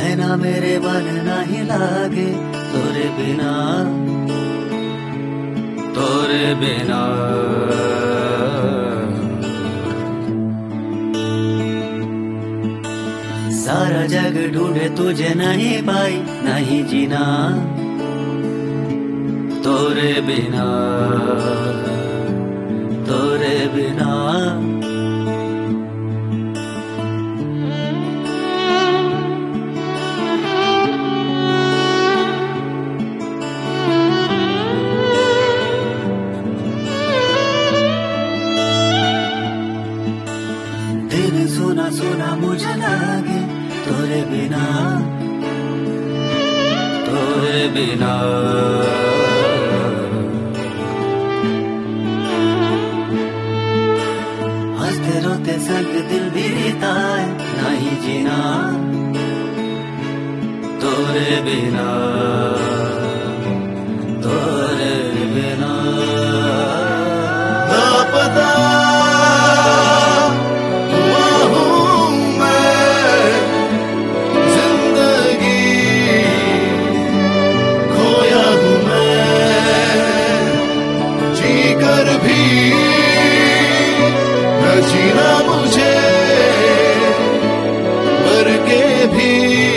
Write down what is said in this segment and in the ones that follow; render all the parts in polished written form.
नैना मेरे मन नहीं लागे तोरे बिना, तोरे बिना। सारा जग ढूंढे तुझे नहीं पाई, नहीं जीना तोरे बिना, तोरे बिना। दिन सुना सुना मुझे लागे तोरे बिना, तोरे बिना। हंसते रोते संग दिल बीता है, नहीं जीना तोरे बिना, तोरे बिना। लापता जीना मुझे मर के भी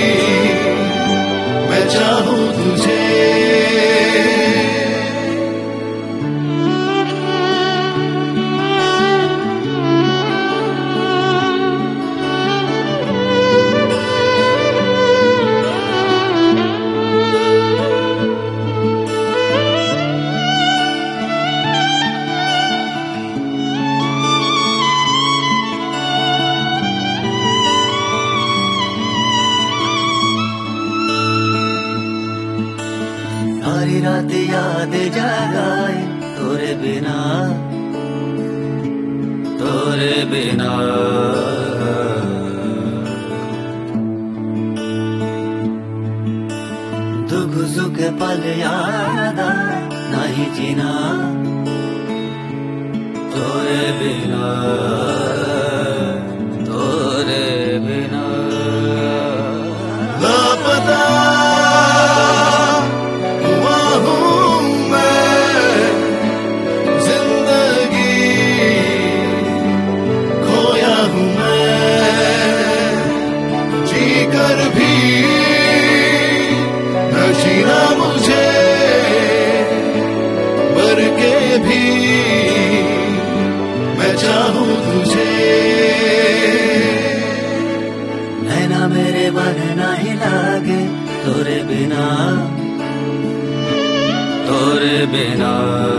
मैं चाहूं तुझे। सारी रात याद जगाए तोरे बिना, तोरे बिना। दुख सुख पल याद आए, नहीं जीना तोरे बिना, तोरे बिना। लापता कर भी न जीना मुझे मर के भी मैं चाहूं तुझे। नैना मेरे मन नहीं लागे तोरे बिना, तोरे बिना।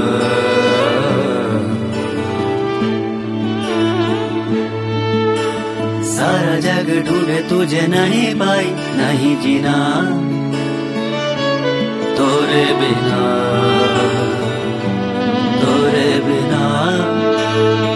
सारा जग ढूंढे तुझे नहीं पाई, नहीं जीना तोरे बिना, तोरे बिना।